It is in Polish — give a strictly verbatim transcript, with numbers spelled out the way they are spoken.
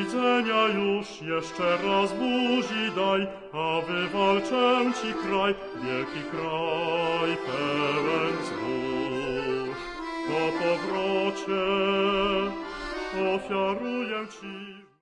widzenia już, jeszcze raz buzi daj, a wywalczę ci kraj, wielki kraj pełen zbóż. Po powrocie ofiaruję ci